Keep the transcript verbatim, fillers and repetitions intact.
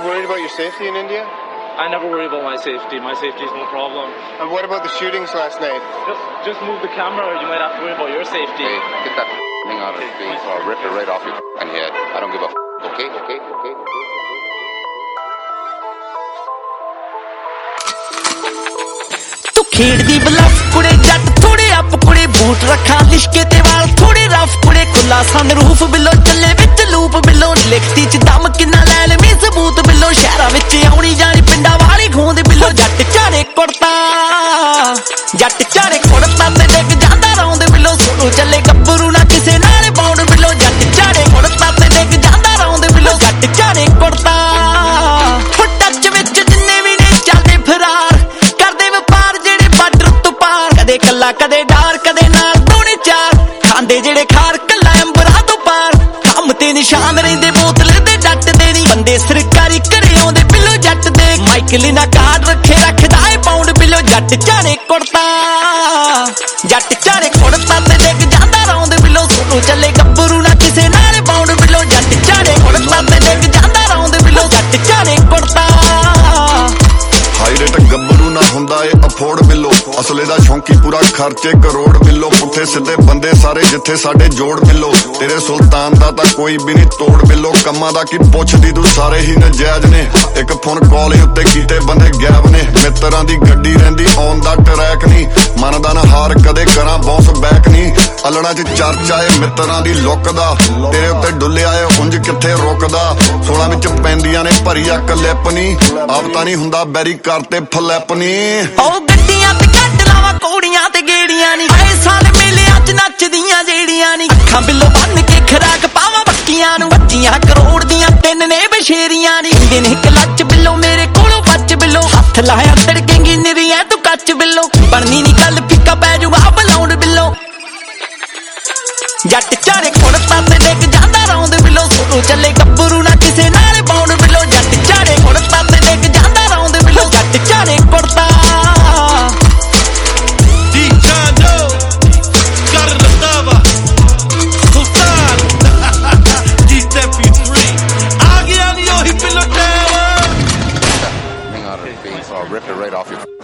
worried about your safety in India? I never worry about my safety. My safety is no problem. And what about the shootings last night? Just just move the camera, or you might have to worry about your safety. Hey, get that thing out of his face, or I'll rip it right off your head. I don't give a okay, okay, okay, okay. तू खेड़दी bulb कुड़े जट थोड़े up कुड़े boot रखा लिशके ते वाल थोड़े rough कुड़े खुला सनरूफ बिलो चले विच लूप बिलो लिखती च दम किन्ना लै लमी सबूत बिलो शहरां विच आउणी जानी पिंडां वाली खूंद बिलो जट चारे कुड़ता जट चारे कुड़ता ते डिग जांदा रौंद बिलो सोनू चले गब्बरू ना किसे नाल बाउंड बिलो जट चारे कुड़ता ते डिग जांदा रौंद बिलो जट चारे कुड़ता टच विच जिन्ने भी ने चलदे फरार करदे वपार जेड़े बार्डर तो पार कदे कल्ला कदे डार कदे नाल दोने चार खांदे जेड़े खार कल्ला अंबरा तो पार कम ते निशान रहिंदे बोतल दे जट दे नी बंदे सरकारी घरे आउंदे बिलो जट दे माइकल ना कार्ड रखे रखदा ए पाउंड बिलो जट चारे कुड़ता जट चारे कुड़ता ते डिग जांदा रौंद बिलो सोनू चले गब्बरू ना किसे नाल बाउंड बिलो जट चारे कुड़ता ते डिग जांदा रौंद बिलो जट चारे कुड़ता हाई रेट गब्बरू ना हुंदा ए अफोर्ड बिलो असले दा शौंकी पूरा खर्चे करोड़ बिलो पुट्ठे सीधे बंदे सारे जिथे साडे जोड़ बिलो तेरे सुल्तान दा तां कोई भी नहीं तोड़ बिलो कम्मां दा की पुछदी तू सारे ही नजायज ने एक फोन कॉल ही उत्ते कीते बंदे गैब ने मित्रां दी गड्डी रहिंदी ऑन दा ट्रैक नहीं मनदा ना हार कदे करां बाउंस बैक नहीं अलड़ा च चर्चा ए मित्रां दी लुक दा तेरे उत्ते डुल्लिया ए उंज किथे रुकदा सोलह विच पैंदियां ने भरिया कलिपनी आप तां नहीं हुंदा बैरी करते फलैपनी ओ गड्डियां ते कट लावा कोड़ियां ते गेड़ियां नी आए साल मेले अज नचदियां जेड़ियां नी अखां बिलो बन के खराक पावा बक्कियां नू बच्चियां करोड़ दियां तिन ने बशेरियां नी दिन हिक लच बिलो मेरे कोलों बच बिलो हथ लाया तड़केंगी निरियां तू कच बिलो बननी नी गल फिक्का पै जूगा बलाउंड बिलो जट चारे कुड़ता ते डिग जांदा रौंद बिलो सोनू चले गब्बरू ना किसे नाल बाउंड बिलो जट चारे कुड़ता ते डिग जांदा रौंद बिलो जट चारे कुड़ता I'll rip it right off your